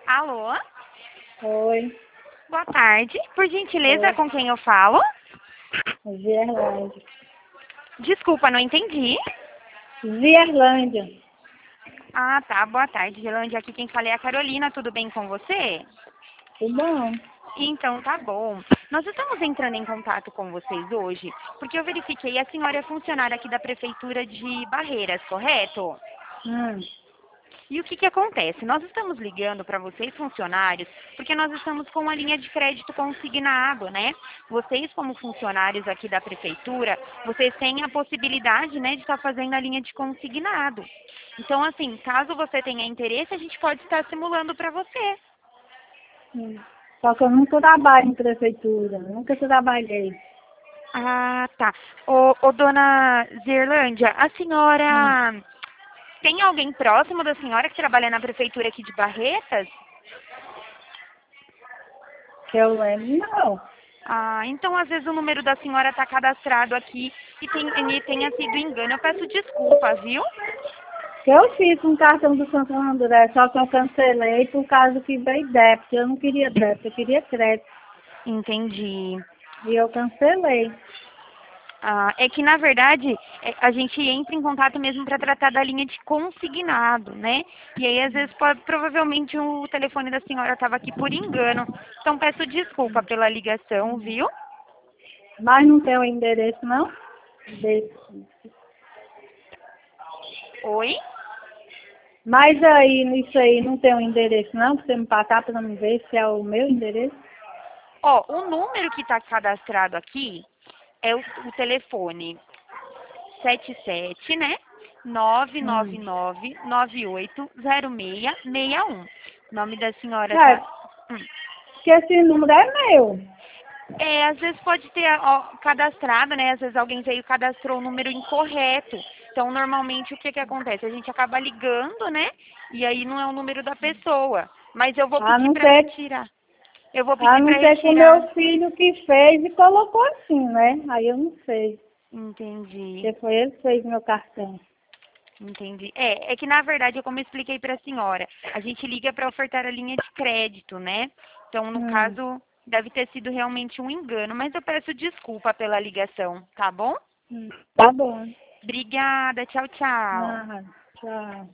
Alô? Oi, Boa tarde. Por gentileza, oi, com quem eu falo? Zierlândia. Desculpa, não entendi. Zierlândia, Ah, tá. Boa tarde, Gelândia. Aqui quem fala é a Carolina. Tudo bem com você? tudo bom? Então, tá bom. Nós estamos entrando em contato com vocês hoje porque eu verifiquei a senhora é funcionária aqui da Prefeitura de Barreiras, correto? Hum, E o que que acontece? Nós estamos ligando para vocês, funcionários, porque nós estamos com uma linha de crédito consignado, né? Vocês, como funcionários aqui da prefeitura, vocês têm a possibilidade, né, de estar fazendo a linha de consignado. Então, assim, caso você tenha interesse, a gente pode estar simulando para você. hum. Só que eu nunca trabalho em prefeitura, nunca trabalhei. Ah, tá. Ô, dona Zerlândia, a Hum. senhora tem alguém próximo da senhora que trabalha na prefeitura aqui de Barretas? Que eu lembro, não. Ah, então às vezes o número da senhora está cadastrado aqui e tenha sido engano. Eu peço desculpa, viu? Que eu fiz um cartão do Santo André, só que eu cancelei por causa que veio débito. Eu não queria débito, eu queria crédito. Entendi. E eu cancelei. Ah, é que na verdade a gente entra em contato mesmo para tratar da linha de consignado, né? E aí às vezes provavelmente o telefone da senhora estava aqui por engano. Então peço desculpa pela ligação, viu? Mas não tem o endereço, não? Desse. Oi? Mas aí, nisso aí, não tem o endereço, não? Pra você me passar pra me ver se é o meu endereço? Ó, o número que está cadastrado aqui é o telefone 77, né? nove nove Hum. nove nove oito zero seis seis um. O nome da senhora É, tá. Hum. porque esse número é meu. É, às vezes pode ter ó, cadastrado, né? Às vezes alguém veio e cadastrou o número incorreto. Então, normalmente, o que que acontece? A gente acaba ligando, né? E aí não é o número da pessoa. Mas eu vou A pedir não para ser, retirar. Eu vou a pedir não para ser que o retirar. meu filho que fez e colocou assim, né? Aí eu não sei. Entendi. Porque foi ele que fez meu cartão. Entendi. É que na verdade, como eu expliquei para a senhora, a gente liga para ofertar a linha de crédito, né? Então, no Hum, caso, deve ter sido realmente um engano, mas eu peço desculpa pela ligação, tá bom? tá bom. Obrigada, tchau, tchau. Ah, tchau.